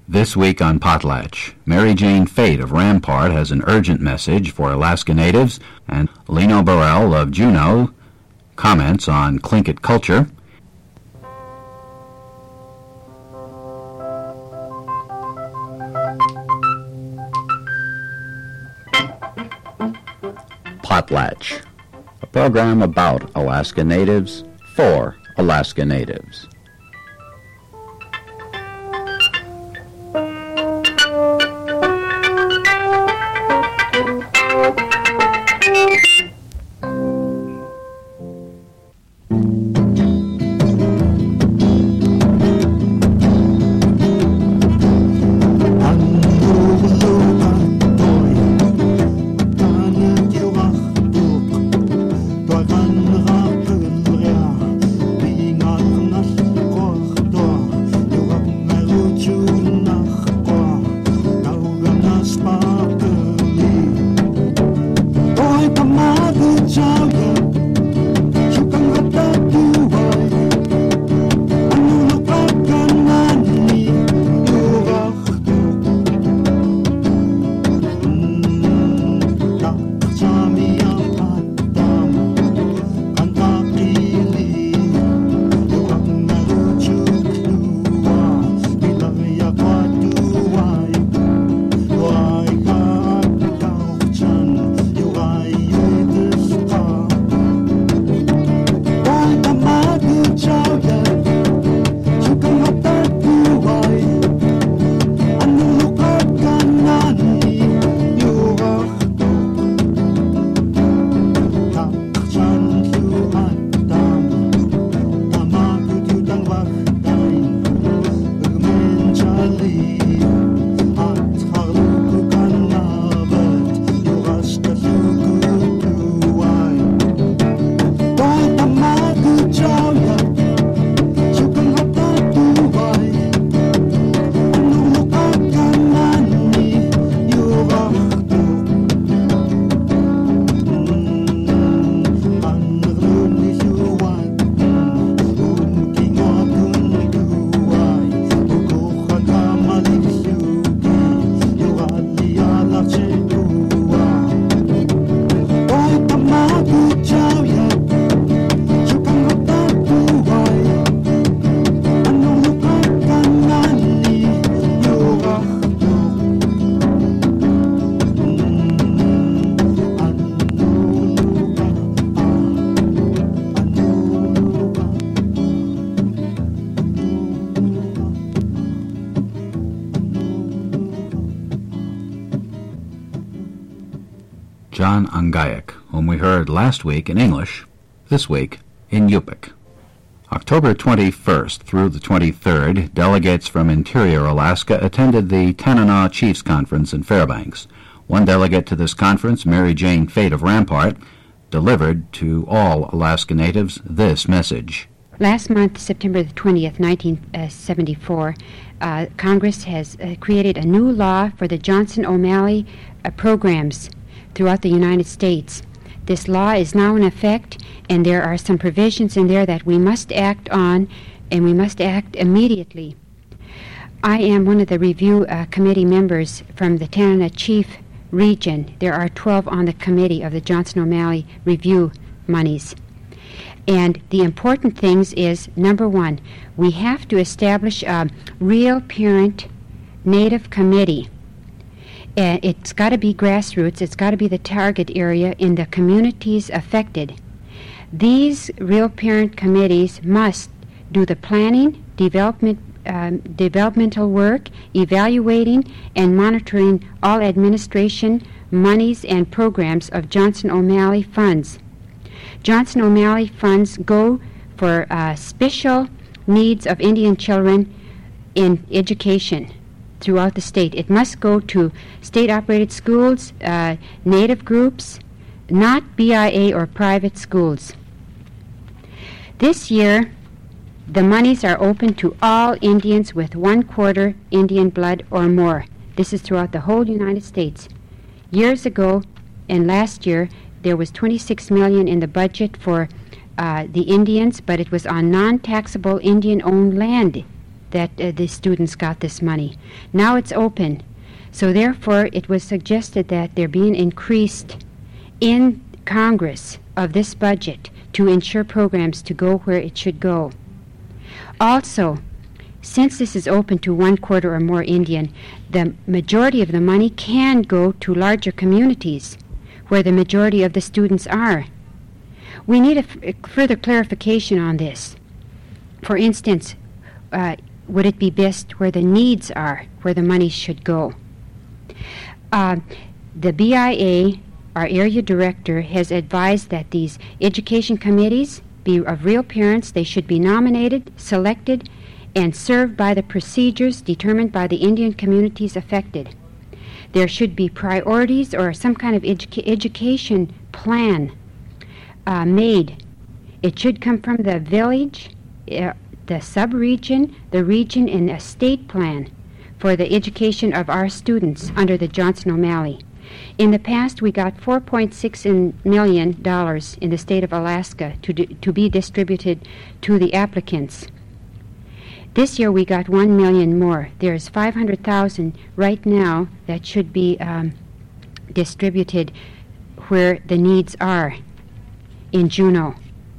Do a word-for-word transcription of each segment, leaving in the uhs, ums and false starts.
This week on Potlatch, Mary Jane Fate of Rampart has an urgent message for Alaska Natives, and Lino Burrell of Juneau comments on Tlingit culture. Potlatch, a program about Alaska Natives for Alaska Natives. John Angayak, whom we heard last week in English, this week in Yupik. October twenty-first through the twenty-third, delegates from Interior Alaska attended the Tanana Chiefs Conference in Fairbanks. One delegate to this conference, Mary Jane Fate of Rampart, delivered to all Alaska Natives this message. Last month, September the twentieth, nineteen seventy-four, uh, Congress has uh, created a new law for the Johnson O'Malley uh, programs throughout the United States. This law is now in effect, and there are some provisions in there that we must act on, and we must act immediately. I am one of the review uh, committee members from the Tanana Chief region. There are twelve on the committee of the Johnson O'Malley review monies. And the important things is, number one, we have to establish a real parent Native committee. Uh, it's got to be grassroots. It's got to be the target area in the communities affected. These real parent committees must do the planning, development, um, developmental work, evaluating, and monitoring all administration, monies, and programs of Johnson O'Malley funds. Johnson O'Malley funds go for uh, special needs of Indian children in education throughout the state. It must go to state-operated schools, uh, Native groups, not B I A or private schools. This year, the monies are open to all Indians with one quarter Indian blood or more. This is throughout the whole United States. Years ago and last year, there was twenty-six million dollars in the budget for uh, the Indians, but it was on non-taxable Indian-owned land that uh, the students got this money. Now it's open. So therefore, it was suggested that there be an increased in Congress of this budget to ensure programs to go where it should go. Also, since this is open to one quarter or more Indian, the majority of the money can go to larger communities where the majority of the students are. We need a, f- a further clarification on this. For instance, uh, would it be best where the needs are, where the money should go? Uh, the B I A, our area director, has advised that these education committees be of real parents. They should be nominated, selected, and served by the procedures determined by the Indian communities affected. There should be priorities or some kind of educa- education plan uh, made. It should come from the village, uh, the sub-region, the region, and a state plan for the education of our students under the Johnson O'Malley. In the past, we got four point six million dollars in the state of Alaska to, d- to be distributed to the applicants. This year, we got one million dollars more. There's five hundred thousand dollars right now that should be um, distributed where the needs are in Juneau.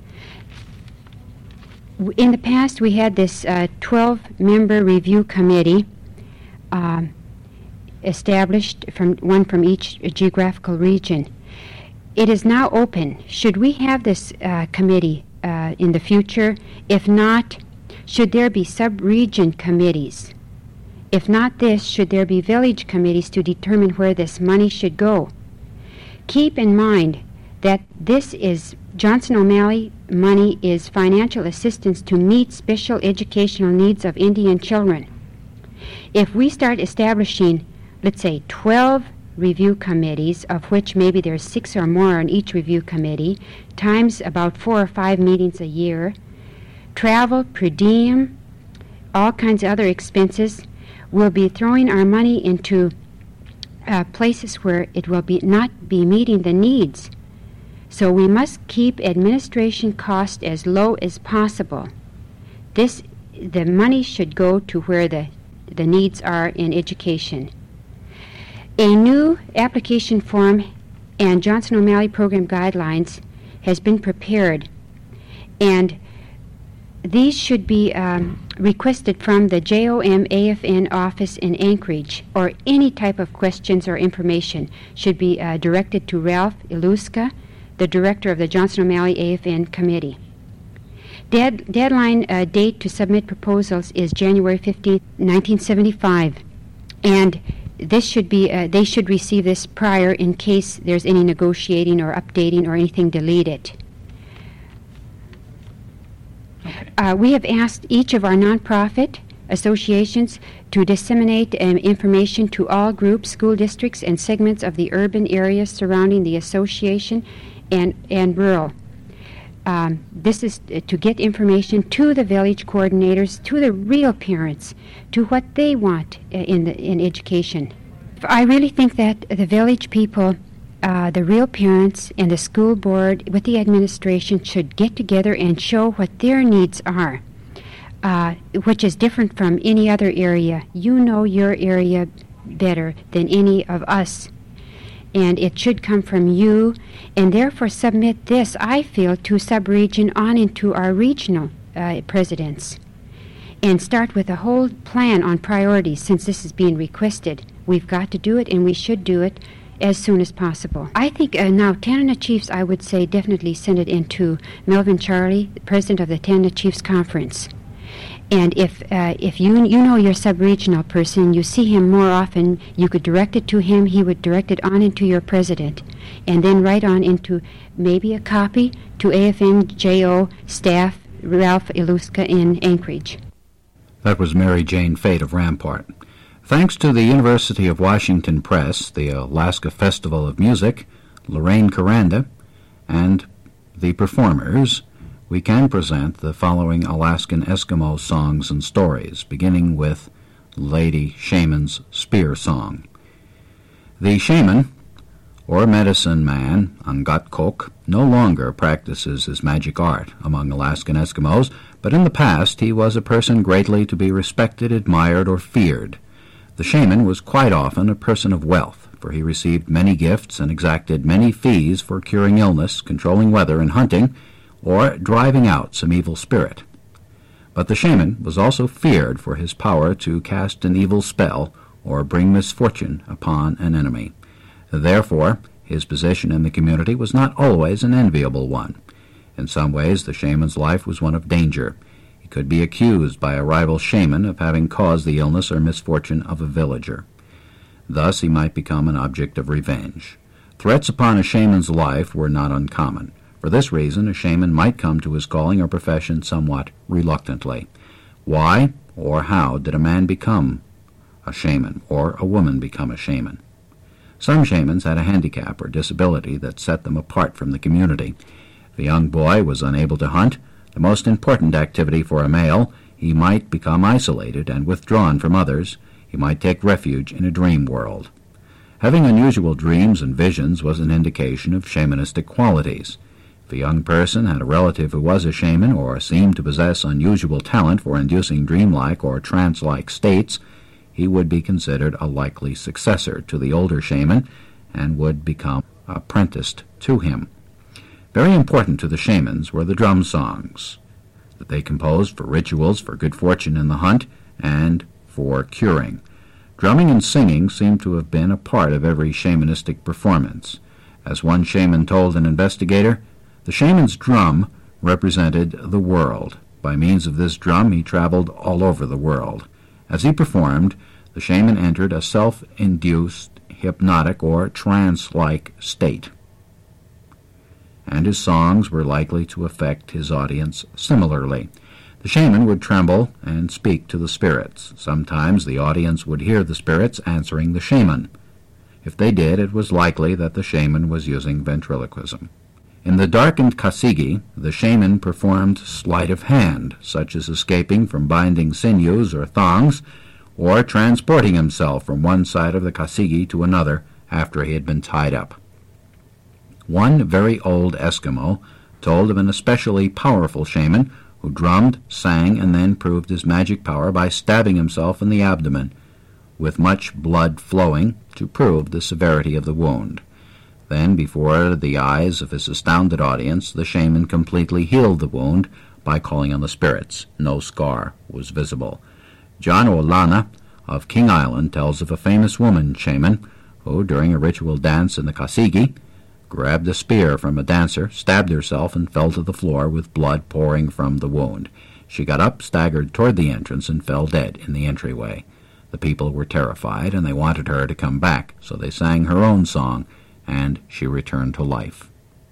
W- In the past, we had this uh, twelve-member review committee um, established, from one from each geographical region. It is now open. Should we have this uh, committee uh, in the future? If not, should there be sub-region committees? If not this, should there be village committees to determine where this money should go? Keep in mind that this is Johnson O'Malley money is financial assistance to meet special educational needs of Indian children. If we start establishing, let's say, twelve review committees, of which maybe there's six or more on each review committee, times about four or five meetings a year, travel, per diem, all kinds of other expenses, we'll be throwing our money into uh, places where it will be not be meeting the needs. So we must keep administration costs as low as possible. This, the money should go to where the, the needs are in education. A new application form and Johnson O'Malley program guidelines has been prepared, and these should be um, requested from the J O M A F N office in Anchorage, or any type of questions or information should be uh, directed to Ralph Iluska, the director of the Johnson O'Malley A F N committee. Dead, deadline uh, date to submit proposals is January fifteenth, nineteen seventy-five, and this should be uh, they should receive this prior in case there's any negotiating or updating or anything deleted. Okay. Uh, we have asked each of our nonprofit associations to disseminate um, information to all groups, school districts, and segments of the urban areas surrounding the association and, and rural. Um, this is uh, to get information to the village coordinators, to the real parents, to what they want uh, in the in education. I really think that the village people, uh, the real parents, and the school board with the administration should get together and show what their needs are, uh, which is different from any other area. You know your area better than any of us, and it should come from you, and therefore submit this, I feel, to sub-region on into our regional uh, presidents, and start with a whole plan on priorities. Since this is being requested, we've got to do it, and we should do it as soon as possible. I think uh, now Tanana Chiefs, I would say, definitely send it into Melvin Charlie, president of the Tanana Chiefs Conference. And if uh, if you you know your sub-regional person, you see him more often, you could direct it to him, he would direct it on into your president, and then right on into maybe a copy to A F N J O staff, Ralph Iluska in Anchorage. That was Mary Jane Fate of Rampart. Thanks to the University of Washington Press, the Alaska Festival of Music, Lorraine Coranda, and the performers, we can present the following Alaskan Eskimo songs and stories, beginning with Lady Shaman's Spear Song. The shaman, or medicine man, Angatkok, no longer practices his magic art among Alaskan Eskimos, But in the past he was a person greatly to be respected, admired, or feared. The shaman was quite often a person of wealth, for he received many gifts and exacted many fees for curing illness, controlling weather, and hunting, or driving out some evil spirit. But the shaman was also feared for his power to cast an evil spell or bring misfortune upon an enemy. Therefore, his position in the community was not always an enviable one. In some ways, the shaman's life was one of danger. He could be accused by a rival shaman of having caused the illness or misfortune of a villager. Thus, he might become an object of revenge. Threats upon a shaman's life were not uncommon. For this reason, a shaman might come to his calling or profession somewhat reluctantly. Why or how did a man become a shaman, or a woman become a shaman? Some shamans had a handicap or disability that set them apart from the community. If a young boy was unable to hunt, the most important activity for a male, he might become isolated and withdrawn from others. He might take refuge in a dream world. Having unusual dreams and visions was an indication of shamanistic qualities. If a young person had a relative who was a shaman or seemed to possess unusual talent for inducing dreamlike or trance-like states, he would be considered a likely successor to the older shaman and would become apprenticed to him. Very important to the shamans were the drum songs that they composed for rituals, for good fortune in the hunt, and for curing. Drumming and singing seem to have been a part of every shamanistic performance. As one shaman told an investigator, the shaman's drum represented the world. By means of this drum he traveled all over the world. As he performed, the shaman entered a self-induced, hypnotic, or trance-like state, and his songs were likely to affect his audience similarly. The shaman would tremble and speak to the spirits. Sometimes the audience would hear the spirits answering the shaman. If they did, it was likely that the shaman was using ventriloquism. In the darkened kasigi, the shaman performed sleight of hand, such as escaping from binding sinews or thongs, or transporting himself from one side of the kasigi to another after he had been tied up. One very old Eskimo told of an especially powerful shaman who drummed, sang, and then proved his magic power by stabbing himself in the abdomen, with much blood flowing to prove the severity of the wound. Then, before the eyes of his astounded audience, the shaman completely healed the wound by calling on the spirits. No scar was visible. John Olana of King Island tells of a famous woman shaman who, during a ritual dance in the kasigi, grabbed a spear from a dancer, stabbed herself, and fell to the floor with blood pouring from the wound. She got up, staggered toward the entrance, and fell dead in the entryway. The people were terrified, and they wanted her to come back, so they sang her own song, and she returned to life.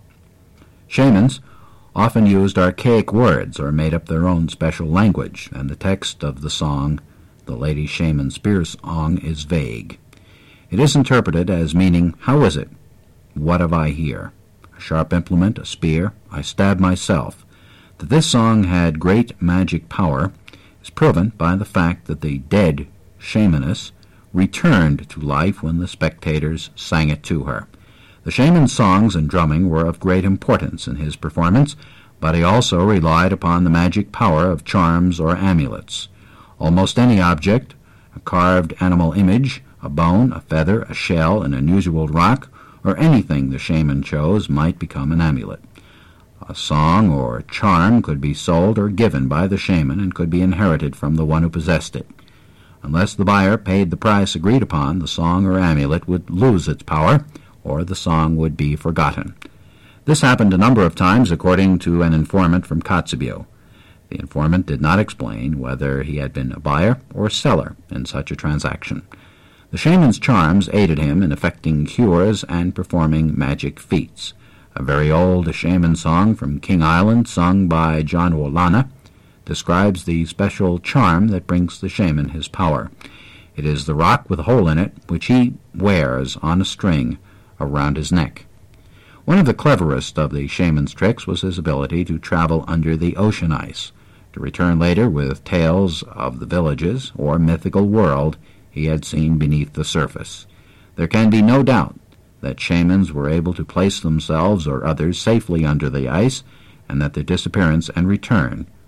Shamans often used archaic words or made up their own special language, and the text of the song, the Lady Shaman Spear Song, is vague. It is interpreted as meaning, "How is it? What have I here? A sharp implement, a spear, I stab myself." That this song had great magic power is proven by the fact that the dead shamaness returned to life when the spectators sang it to her. The shaman's songs and drumming were of great importance in his performance, but he also relied upon the magic power of charms or amulets. Almost any object, a carved animal image, a bone, a feather, a shell, an unusual rock, or anything the shaman chose might become an amulet. A song or charm could be sold or given by the shaman and could be inherited from the one who possessed it. Unless the buyer paid the price agreed upon, the song or amulet would lose its power, or the song would be forgotten. This happened a number of times, according to an informant from Kotzebue. The informant did not explain whether he had been a buyer or seller in such a transaction. The shaman's charms aided him in effecting cures and performing magic feats. A very old shaman song from King Island, sung by John Olana, describes the special charm that brings the shaman his power. It is the rock with a hole in it, which he wears on a string around his neck. One of the cleverest of the shaman's tricks was his ability to travel under the ocean ice, to return later with tales of the villages or mythical world he had seen beneath the surface. There can be no doubt that shamans were able to place themselves or others safely under the ice, and that their disappearance and return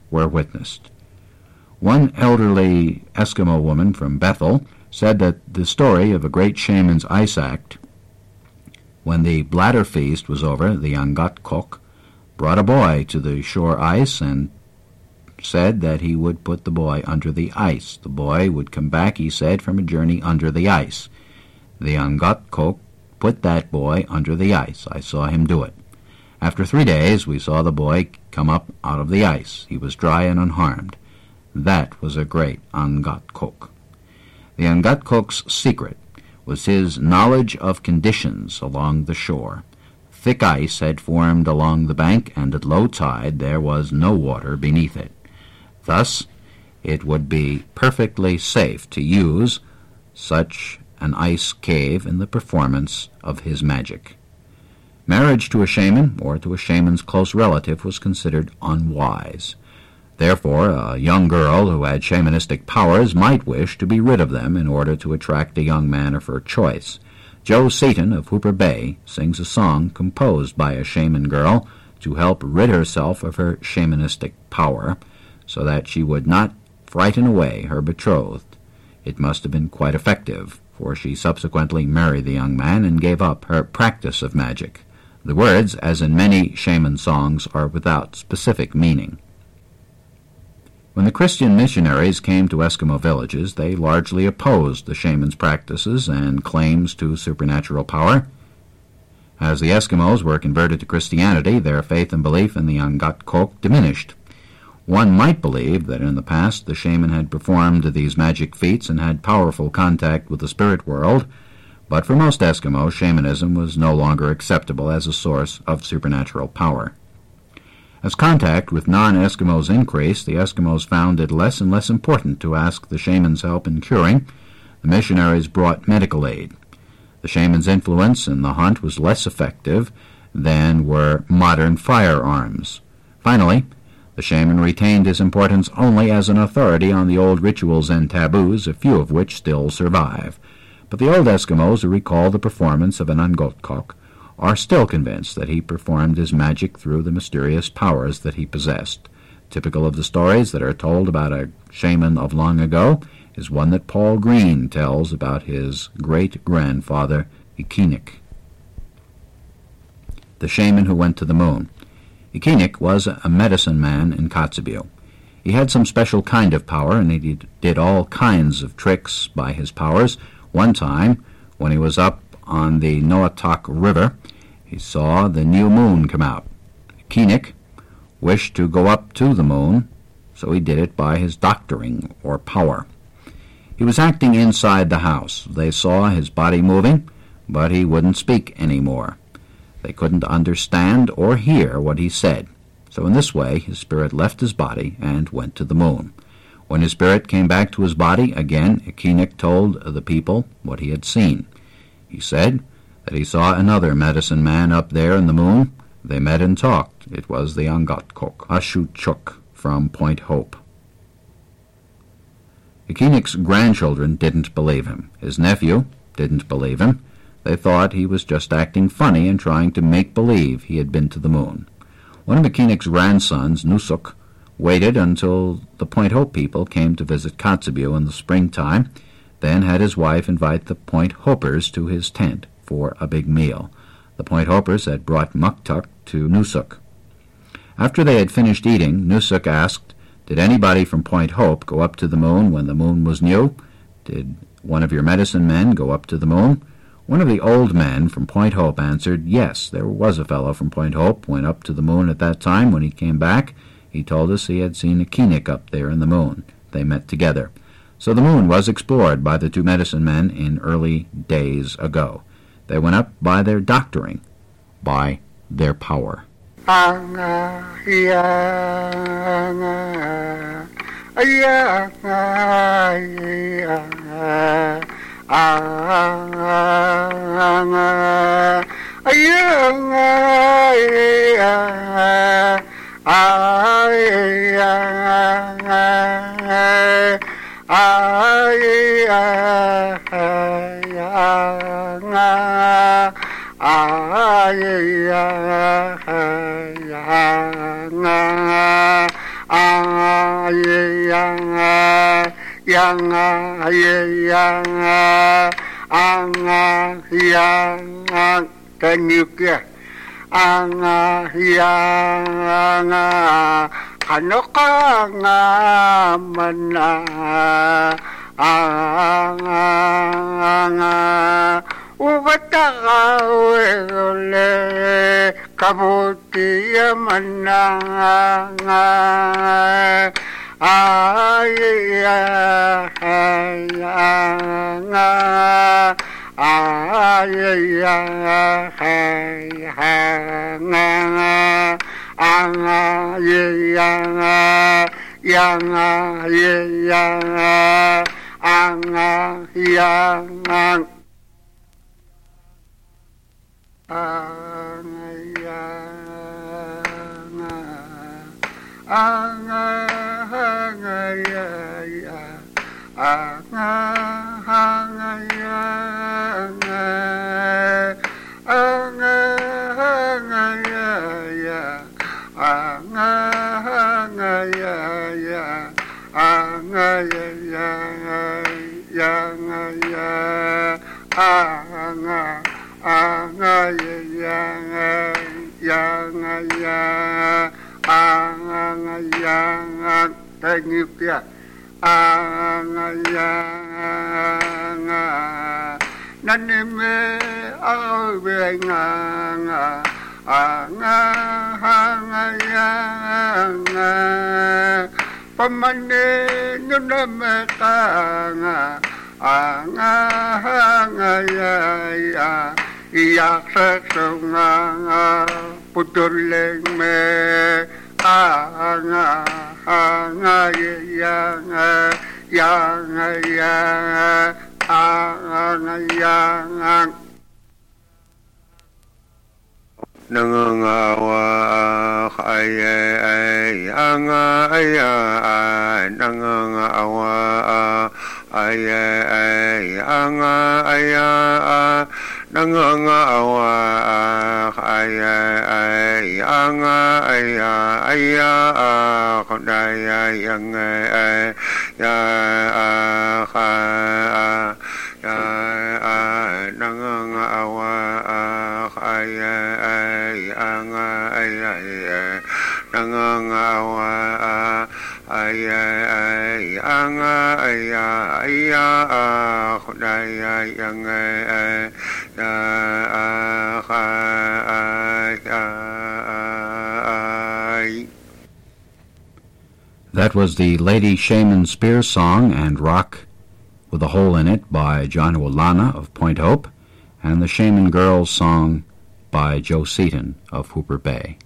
were witnessed. One elderly Eskimo woman from Bethel said that the story of a great shaman's ice act, when the bladder feast was over, the Angatkok brought a boy to the shore ice and said that he would put the boy under the ice. The boy would come back, he said, from a journey under the ice. The Angatkok put that boy under the ice. I saw him do it. After three days, we saw the boy come up out of the ice. He was dry and unharmed. That was a great Angatkok. The Angatkok's secret was his knowledge of conditions along the shore. Thick ice had formed along the bank, and at low tide there was no water beneath it. Thus, it would be perfectly safe to use such an ice cave in the performance of his magic. Marriage to a shaman, or to a shaman's close relative, was considered unwise. Therefore, a young girl who had shamanistic powers might wish to be rid of them in order to attract a young man of her choice. Jo Seaton of Hooper Bay sings a song composed by a shaman girl to help rid herself of her shamanistic power, so that she would not frighten away her betrothed. It must have been quite effective, for she subsequently married the young man and gave up her practice of magic. The words, as in many shaman songs, are without specific meaning. When the Christian missionaries came to Eskimo villages, they largely opposed the shaman's practices and claims to supernatural power. As the Eskimos were converted to Christianity, their faith and belief in the Angatkok diminished. One might believe that in the past the shaman had performed these magic feats and had powerful contact with the spirit world, but for most Eskimos, shamanism was no longer acceptable as a source of supernatural power. As contact with non-Eskimos increased, the Eskimos found it less and less important to ask the shaman's help in curing. The missionaries brought medical aid. The shaman's influence in the hunt was less effective than were modern firearms. Finally, the shaman retained his importance only as an authority on the old rituals and taboos, a few of which still survive. But the old Eskimos who recall the performance of an Angatkok are still convinced that he performed his magic through the mysterious powers that he possessed. Typical of the stories that are told about a shaman of long ago is one that Paul Green tells about his great-grandfather, Ikinik, the shaman who went to the moon. Ikinik was a medicine man in Kotzebue. He had some special kind of power, and he did all kinds of tricks by his powers. One time, when he was up on the Noatak River, he saw the new moon come out. Ikinik wished to go up to the moon, so he did it by his doctoring, or power. He was acting inside the house. They saw his body moving, but he wouldn't speak any more. They couldn't understand or hear what he said. So in this way, his spirit left his body and went to the moon. When his spirit came back to his body, again, Ikinik told the people what he had seen. He said that he saw another medicine man up there in the moon. They met and talked. It was the Angatkok, Ashuchuk from Point Hope. Ikinik's grandchildren didn't believe him. His nephew didn't believe him. They thought he was just acting funny and trying to make believe he had been to the moon. One of Ikinik's grandsons, Nusuk, waited until the Point Hope people came to visit Kotzebue in the springtime, then had his wife invite the Point Hopers to his tent for a big meal. The Point Hopers had brought muktuk to Nusuk. After they had finished eating, Nusuk asked, "Did anybody from Point Hope go up to the moon when the moon was new? Did one of your medicine men go up to the moon?" One of the old men from Point Hope answered, "Yes, there was a fellow from Point Hope went up to the moon at that time. When he came back, he told us he had seen Ikinik up there in the moon. They met together." So the moon was explored by the two medicine men in early days ago. They went up by their doctoring, by their power. Ah anga anga anga anga tanyukia anga anga kanokanga mana anga anga ubataka wele kabuti mana aya aya aya anga yang yang yang anga yang anga yang anga anga ya ya anga anga ya anga anga ya ya anga anga ya ya anga ya ya ya ya anga anga ya ya ya ya anga ya thank you ya anga ya nanime awenga anga anga ya pamane nunamekanga anga anga ya ya ya sesunga putuleng me anga anga ya ya ya anga ya nangangawa kaya ay anga aya nangangawa aya ay anga aya nangangawa kaya ay anga aya aya kaya yang ay ya ka ya nangangawa kaya anga aya nangangawa aya anga aya aya kudaya yang ya That was the Lady Shaman Spears song and Rock with a Hole in It by John Olana of Point Hope, and the Shaman Girls song by Joe Seaton of Hooper Bay.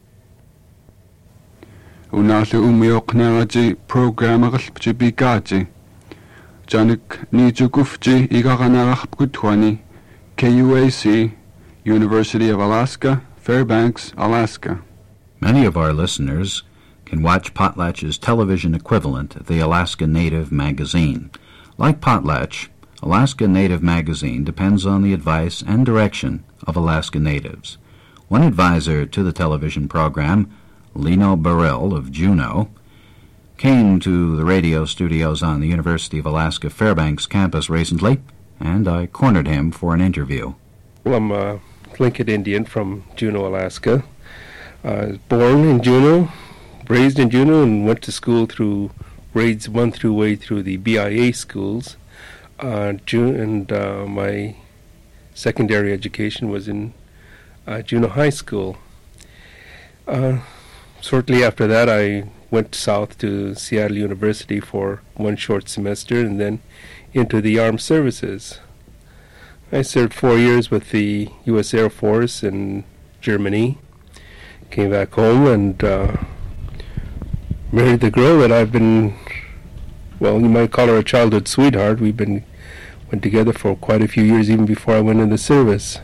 Unalle umiokneraji programmagalpji bikaji. Janik nijugufji igaganarahpkutwani K U A C, University of Alaska, Fairbanks, Alaska. Many of our listeners can watch Potlatch's television equivalent, the Alaska Native Magazine. Like Potlatch, Alaska Native Magazine depends on the advice and direction of Alaska Natives. One advisor to the television program, Lino Burrell of Juneau, came to the radio studios on the University of Alaska Fairbanks campus recently, and I cornered him for an interview. Well, I'm a Tlingit Indian from Juneau, Alaska. I was born in Juneau, raised in Juneau, and went to school through grades one through way through the B I A schools. Uh, June, and uh, my secondary education was in uh, Juneau High School. Uh, shortly after that, I went south to Seattle University for one short semester and then into the armed services. I served four years with the U S Air Force in Germany, came back home and uh, married the girl that I've been, well, you might call her a childhood sweetheart. We've been went together for quite a few years, even before I went in the service.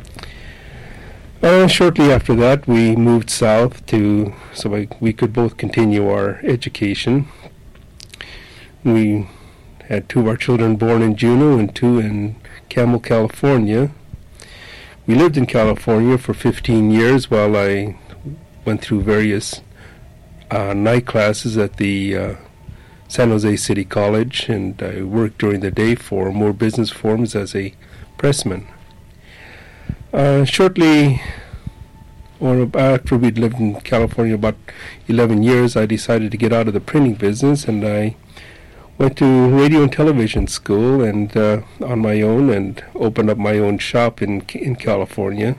Uh, shortly after that, we moved south to so I, we could both continue our education. We had two of our children born in Juneau and two in Camel, California. We lived in California for fifteen years while I went through various uh, night classes at the uh, San Jose City College, and I worked during the day for Moore Business Forums as a pressman. Uh, shortly, or after we'd lived in California about eleven years, I decided to get out of the printing business, and I went to radio and television school and uh, on my own, and opened up my own shop in in California.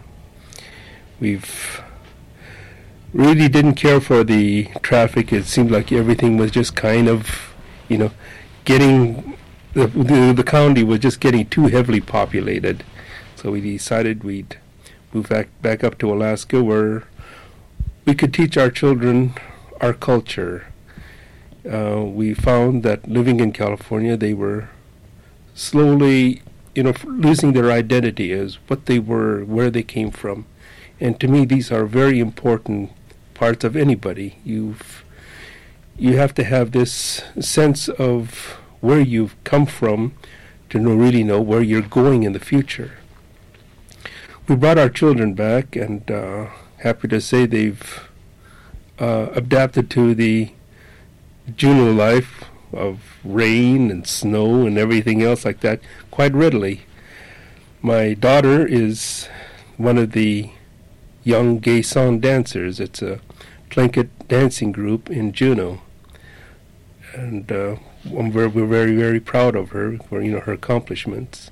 We've really didn't care for the traffic. It seemed like everything was just kind of, you know, getting, the, the, the county was just getting too heavily populated. So we decided we'd move back, back up to Alaska, where we could teach our children our culture. Uh, we found that living in California, they were slowly, you know, losing their identity as what they were, where they came from. And to me, these are very important parts of anybody. You've you have to have this sense of where you've come from to know, really know where you're going in the future. We brought our children back, and uh, happy to say they've uh, adapted to the Juneau life of rain and snow and everything else like that quite readily. My daughter is one of the young gay song dancers. It's a Tlingit dancing group in Juneau, and uh, we're, we're very, very proud of her for, you know, her accomplishments.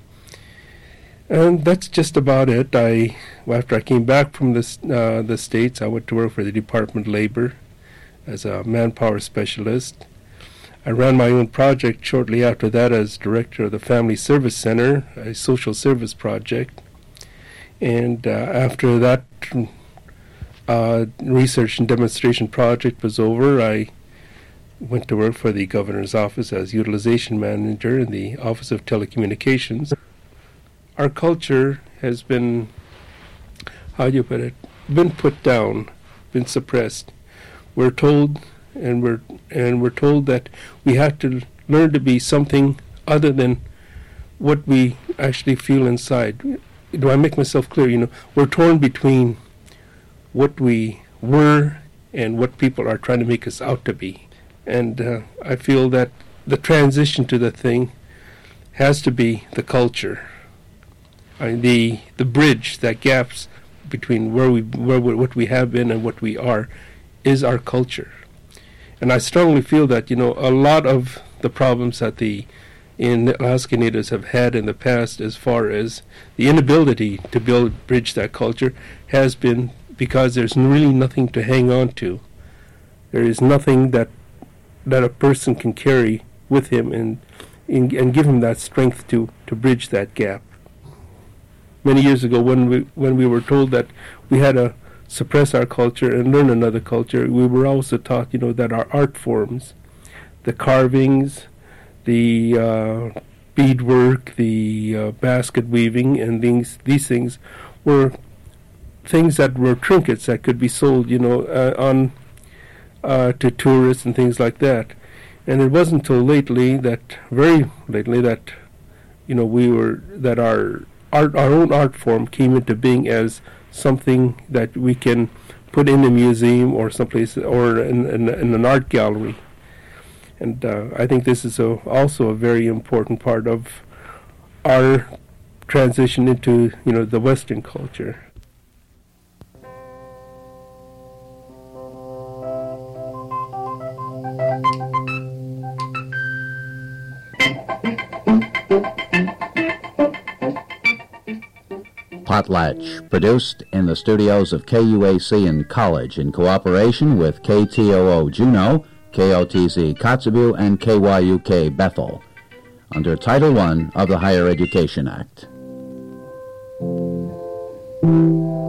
And that's just about it. I, after I came back from the uh, the States, I went to work for the Department of Labor as a manpower specialist. I ran my own project shortly after that as director of the Family Service Center, a social service project. And uh, after that uh, research and demonstration project was over, I went to work for the governor's office as utilization manager in the Office of Telecommunications. Our culture has been, how do you put it, been put down, been suppressed. We're told, and we're and we're told that we have to learn to be something other than what we actually feel inside. Do I make myself clear? You know, we're torn between what we were and what people are trying to make us out to be. And uh, I feel that the transition to the thing has to be the culture. I mean, the the bridge, that gaps between where we where we, what we have been and what we are, is our culture. And I strongly feel that, you know, a lot of the problems that the in Alaska Natives have had in the past, as far as the inability to build bridge that culture, has been because there's really nothing to hang on to. There is nothing that that a person can carry with him and and, and give him that strength to, to bridge that gap. Many years ago, when we when we were told that we had to suppress our culture and learn another culture, we were also taught, you know, that our art forms, the carvings, the uh, beadwork, the uh, basket weaving, and these these things were things that were trinkets that could be sold, you know, uh, on uh, to tourists and things like that. And it wasn't until lately that, very lately, that you know we were that our art, our own art form came into being as something that we can put in a museum or someplace or in, in, in an art gallery. And uh, I think this is a, also a very important part of our transition into, you know, the Western culture. Potlatch, produced in the studios of K U A C in College in cooperation with K T O O Juneau, K O T Z Kotzebue, and K Y U K Bethel, under Title one of the Higher Education Act.